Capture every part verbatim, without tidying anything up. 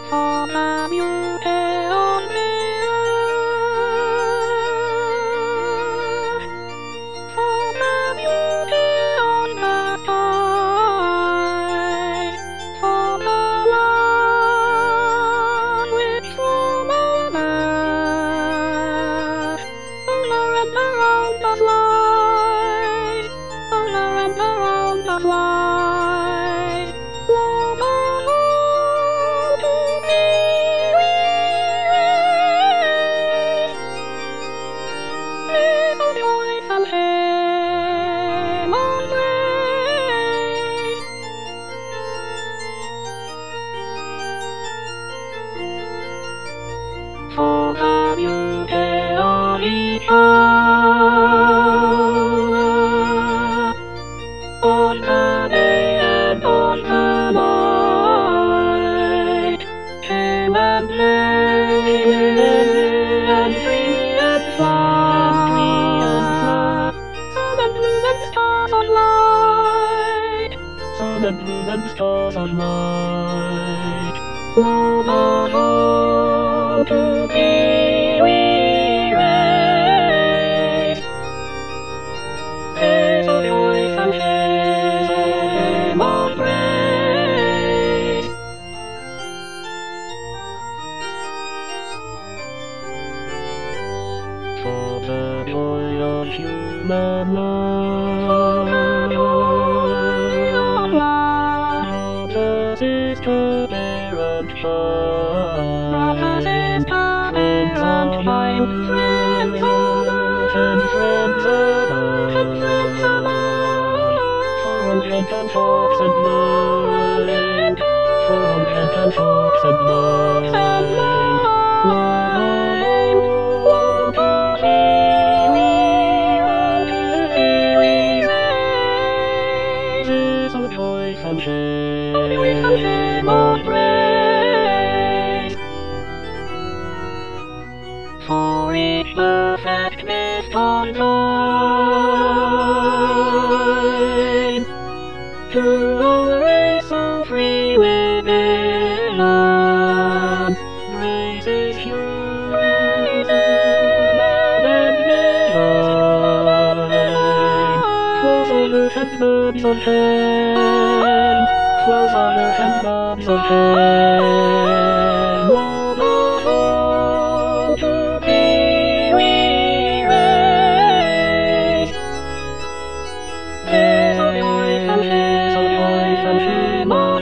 On the day and on the night, hail and play and free and fly. Sun and moon and stars on light, sun and moon and stars on light. Love on all to thee we raise. Praise of joy and hymn of praise. For the joy of human love, brothers is to bear and shine. Brothers is to bear and shine. Friends on earth and friends above, and friends above. From head and fox and mind, from head and fox and mind. Love on all, love on thee we raise. Of joy and shame of praise. For each perfect mist on time, to our race so free within land, praises human and divine. Flows on earth and birds on heaven, flows on earth and birds on heaven. Love on all to thee we raise. Praise of joy and praise of joy and hymn of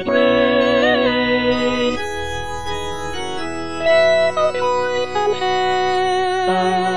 praise. Praise of joy and hymn.